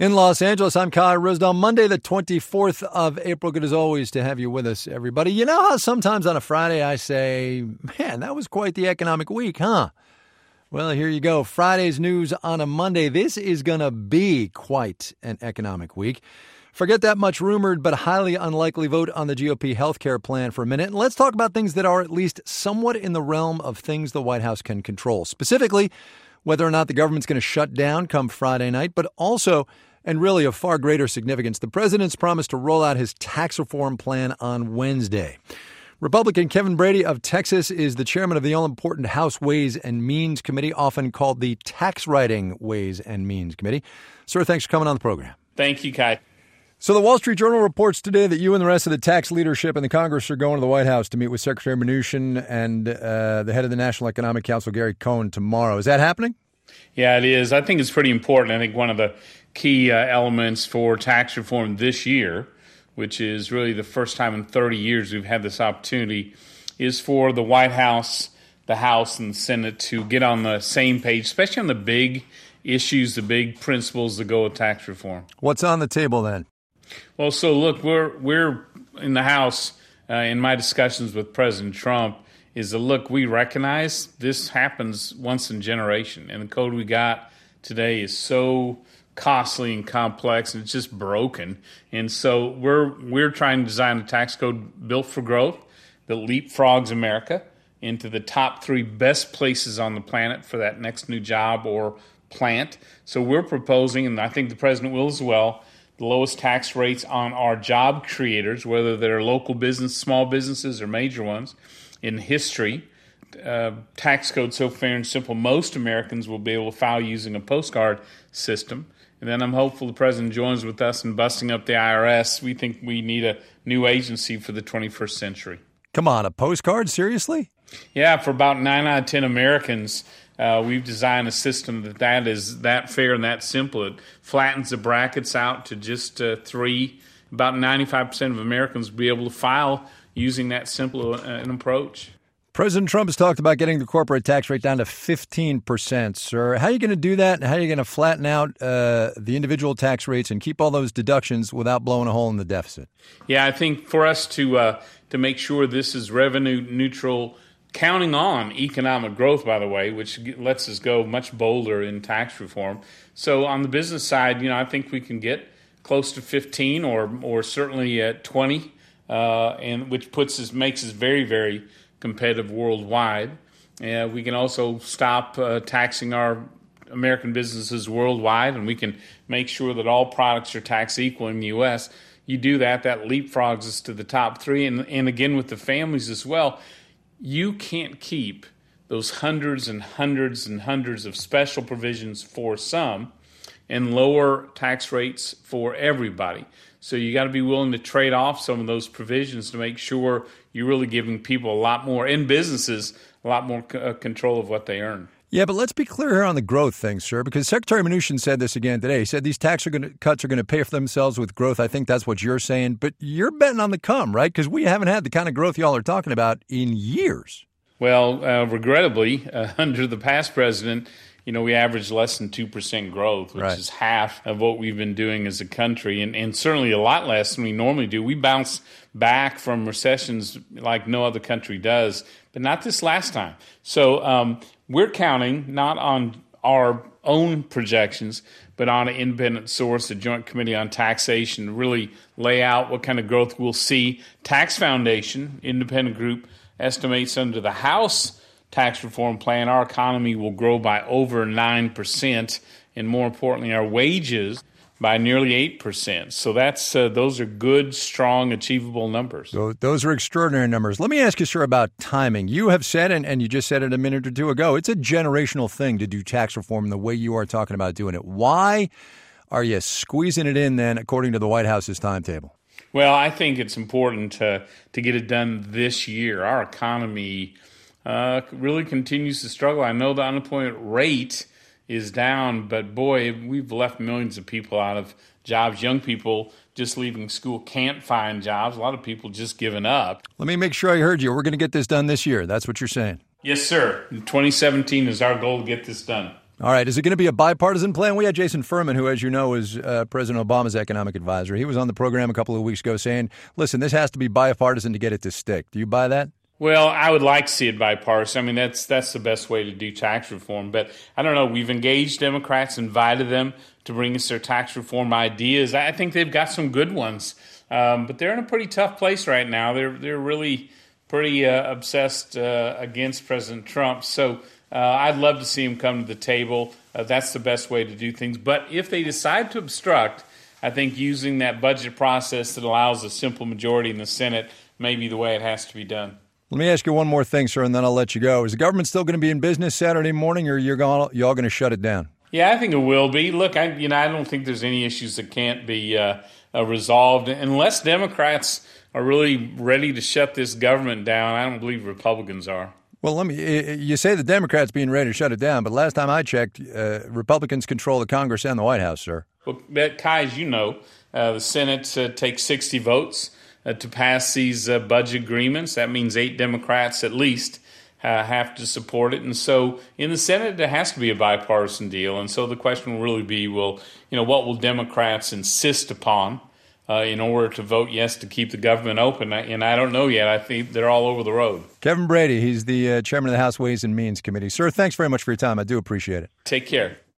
In Los Angeles, I'm Kai Risdell. Monday, the 24th of April. Good as always to have you with us, everybody. You know how sometimes on a Friday I say, man, that was quite the economic week, huh? Well, here you go. Friday's news on a Monday. This is going to be quite an economic week. Forget that much rumored but highly unlikely vote on the GOP healthcare plan for a minute. And let's talk about things that are at least somewhat in the realm of things the White House can control. Specifically, whether or not the government's going to shut down come Friday night, but also, and really of far greater significance, the president's promise to roll out his tax reform plan on Wednesday. Republican Kevin Brady of Texas is the chairman of the all-important House Ways and Means Committee, often called the Tax Writing Ways and Means Committee. Sir, thanks for coming on the program. Thank you, Kai. So the Wall Street Journal reports today that you and the rest of the tax leadership in the Congress are going to the White House to meet with Secretary Mnuchin and the head of the National Economic Council, Gary Cohn, tomorrow. Is that happening? Yeah, it is. I think it's pretty important. I think one of the key elements for tax reform this year, which is really the first time in 30 years we've had this opportunity, is for the White House, the House, and the Senate to get on the same page, especially on the big issues, the big principles that go with tax reform. What's on the table then? Well, so look, we're in the House, in my discussions with President Trump, is that, look, we recognize this happens once in a generation, and the code we got today is so costly and complex, and it's just broken. And so we're trying to design a tax code built for growth that leapfrogs America into the top 3 best places on the planet for that next new job or plant. So we're proposing, and I think the president will as well, the lowest tax rates on our job creators, whether they're local business, small businesses, or major ones, in history. Tax code so fair and simple, most Americans will be able to file using a postcard system. And then I'm hopeful the president joins with us in busting up the IRS. We think we need a new agency for the 21st century. Come on, a postcard? Seriously? Yeah, for about 9 out of 10 Americans, we've designed a system that is that fair and that simple. It flattens the brackets out to just 3. About 95% of Americans will be able to file using that simple an approach. President Trump has talked about getting the corporate tax rate down to 15%, sir. How are you going to do that, and how are you going to flatten out the individual tax rates and keep all those deductions without blowing a hole in the deficit? Yeah, I think for us to make sure this is revenue neutral, counting on economic growth, by the way, which lets us go much bolder in tax reform. So on the business side, I think we can get close to 15 or certainly at 20, and which makes us very, very competitive worldwide. We can also stop taxing our American businesses worldwide, and we can make sure that all products are taxed equal in the U.S. You do that leapfrogs us to the top 3. And again, with the families as well, you can't keep those hundreds and hundreds and hundreds of special provisions for some and lower tax rates for everybody. So you got to be willing to trade off some of those provisions to make sure you're really giving people a lot more, and businesses, a lot more control of what they earn. Yeah, but let's be clear here on the growth thing, sir, because Secretary Mnuchin said this again today. He said these tax cuts are going to pay for themselves with growth. I think that's what you're saying. But you're betting on the come, right? Because we haven't had the kind of growth y'all are talking about in years. Well, regrettably, under the past president, we averaged less than 2% growth, which is half of what we've been doing as a country, and certainly a lot less than we normally do. We bounce back from recessions like no other country does, but not this last time. So we're counting not on our own projections, but on an independent source, the Joint Committee on Taxation, to really lay out what kind of growth we'll see. Tax Foundation, independent group, estimates under the House tax reform plan, our economy will grow by over 9%, and more importantly, our wages by nearly 8%. So those are good, strong, achievable numbers. Those are extraordinary numbers. Let me ask you, sir, about timing. You have said, and you just said it a minute or two ago, it's a generational thing to do tax reform the way you are talking about doing it. Why are you squeezing it in then, according to the White House's timetable? Well, I think it's important to get it done this year. Our economy really continues to struggle. I know the unemployment rate is down, but boy, we've left millions of people out of jobs. Young people just leaving school can't find jobs. A lot of people just giving up. Let me make sure I heard you. We're going to get this done this year. That's what you're saying. Yes, sir. 2017 is our goal to get this done. All right. Is it going to be a bipartisan plan? We had Jason Furman, who, as you know, is President Obama's economic advisor. He was on the program a couple of weeks ago saying, listen, this has to be bipartisan to get it to stick. Do you buy that? Well, I would like to see it bipartisan. I mean, that's the best way to do tax reform. But I don't know. We've engaged Democrats, invited them to bring us their tax reform ideas. I think they've got some good ones. But they're in a pretty tough place right now. They're really pretty obsessed against President Trump. So I'd love to see him come to the table. That's the best way to do things. But if they decide to obstruct, I think using that budget process that allows a simple majority in the Senate may be the way it has to be done. Let me ask you one more thing, sir, and then I'll let you go. Is the government still going to be in business Saturday morning, or y'all going to shut it down? Yeah, I think it will be. Look, I don't think there's any issues that can't be resolved unless Democrats are really ready to shut this government down. I don't believe Republicans are. Well, you say the Democrats being ready to shut it down, but last time I checked, Republicans control the Congress and the White House, sir. Well, Kai, as you know, the Senate takes 60 votes to pass these budget agreements. That means 8 Democrats at least have to support it. And so in the Senate, there has to be a bipartisan deal. And so the question will really be, what will Democrats insist upon in order to vote yes to keep the government open? And I don't know yet. I think they're all over the road. Kevin Brady, he's the chairman of the House Ways and Means Committee. Sir, thanks very much for your time. I do appreciate it. Take care.